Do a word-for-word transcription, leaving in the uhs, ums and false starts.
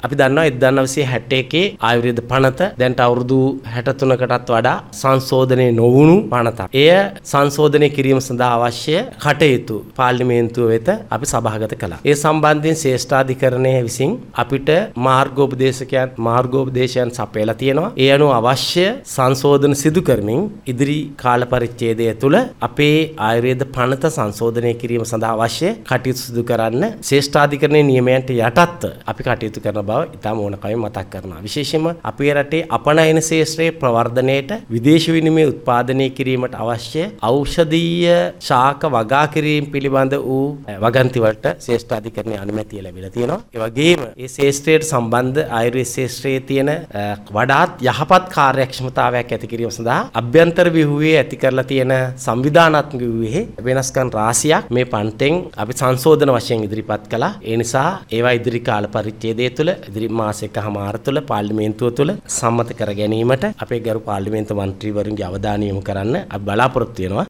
අපි දන්නවා එක්දාස් නවසිය හැට එකේ ආයුර්වේද පනත දැන්ට අවුරුදු හැට තුනකටත් වඩා සංශෝධනය නොවුණු පනතක්. එය සංශෝධනය කිරීම සඳහා අවශ්‍ය කටයුතු පාර්ලිමේන්තුව වෙත අපි සභාගත කළා. ඒ සම්බන්ධයෙන් ශ්‍රේෂ්ඨාධිකරණය විසින් අපිට මාර්ගෝපදේශකයන් මාර්ගෝපදේශයන් සපයලා තියෙනවා. ඒ අනුව අවශ්‍ය සංශෝධන සිදු කරමින් ඉදිරි කාල පරිච්ඡේදය තුළ අපේ ආයුර්වේද පනත සංශෝධනය කිරීම සඳහා අවශ්‍ය කටයුතු සිදු කරන්න ශ්‍රේෂ්ඨාධිකරණයේ නියමයන්ට යටත්ව අපි කටයුතු කරන බව ඉතාම ඕනකමින් මතක් කරනවා. විශේෂයෙන්ම අපේ රටේ අපනයන ශාස්ත්‍රයේ ප්‍රවර්ධනයට විදේශ විනිමය උත්පාදනය කිරීමට අවශ්‍ය ඖෂධීය ශාක වගා කිරීම පිළිබඳ වූ වගන්ති වලට ශ්‍රේෂ්ඨාධිකරණයේ අනුමැතිය ලැබිලා තියෙනවා. ඒ වගේම මේ ශාස්ත්‍රයට සම්බන්ධ ආයුර්වේද ශාස්ත්‍රයේ තියෙන වඩාත් යහපත් කාර්යක්ෂමතාවයක් ඇති කිරීම සඳහා අභ්‍යන්තර ව්‍යුහයේ ඇති කරලා තියෙන සංවිධානාත්මක ව්‍යුහයේ වෙනස්කම් රාශියක් මේ පන්තෙන් අපි සංශෝධන වශයෙන් ඉදිරිපත් කළා. ඒ නිසා ඒවා ඉදිරි කාල පරිච්ඡේදය තුළ ඉදිරි මාස එකමාර තුළ පාර්ලිමේන්තුව තුළ සම්මත කර ගැනීමට අපේ ගරු පාර්ලිමේන්තු මන්ත්‍රීවරුන්ගේ අවධානය යොමු කරන්න අපි බලාපොරොත්තු වෙනවා.